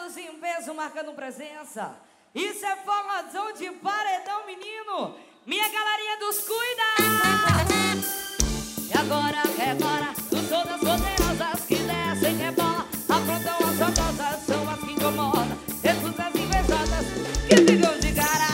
todos em peso marcando presença. Isso é forrozão de paredão, menino. Minha galerinha dos cuida. E agora, dos todas poderosas que descem, rebola, aprontam as famosas, são as que incomodam. Escuta as invejosas que ficam de cara.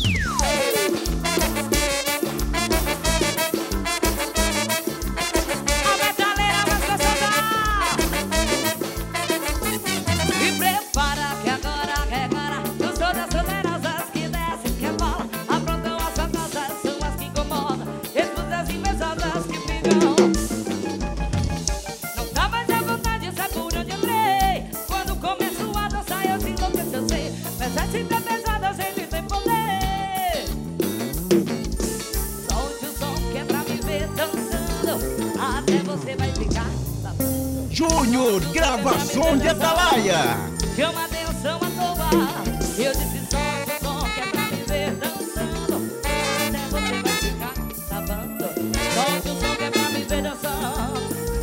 Júnior, gravação de Atalaia. Chama atenção à toa. Eu disse solte o som que é pra me ver dançando. Até você vai ficar sabando. Solte o som que é pra me ver dançando.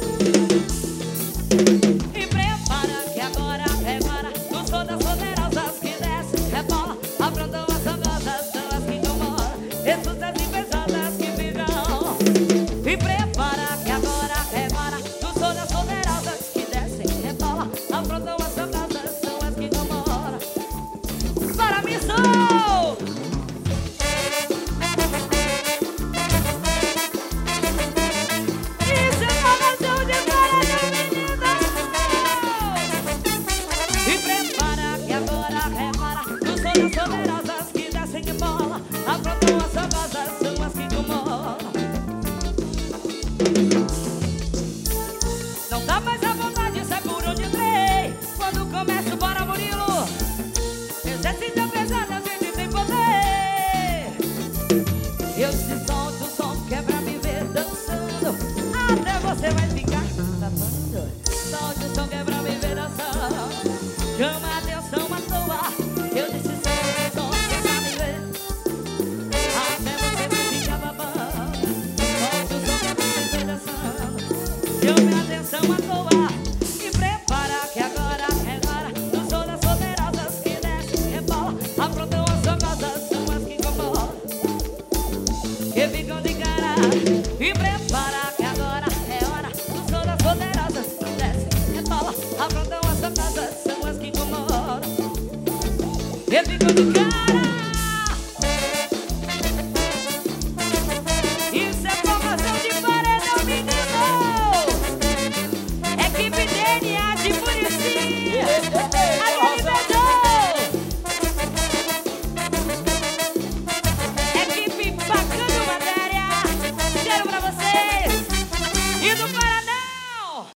E prepara que agora dos todas poderosas que descem, rebola, aprontam as famosas, são as que incomodam. Escutas invejadas que ficam. E prepara que agora dos todas poderosas que descem, rebola, aprontam as famosas, são as que incomodam. Bora, missão! Isso é formação de paredão, menina! E prepara que agora dos todas poderosas que descem, rebola, aprontam as famosas, são as que incomodam. Não dá mais a vontade, sai por onde entrei. Quando começa, bora, Murilo. Exercita pesada, a gente tem poder. Eu se solto o som que é pra me ver dançando. Até você vai ficar sabendo. Solte o som que é pra me ver dançando. Chama a atenção à toa. Eu disse solte o som que é pra me ver. Até você fica babando. Solte o som que é pra me ver dançando. Chama a atenção à toa. E prepara que agora dos todas poderosas que descem, rebola, aprontam as famosas, são as que incomodam, que ficam de cara. E prepara que agora dos todas poderosas que descem, rebola, aprontam as famosas, são as que incomodam, que ficam de cara.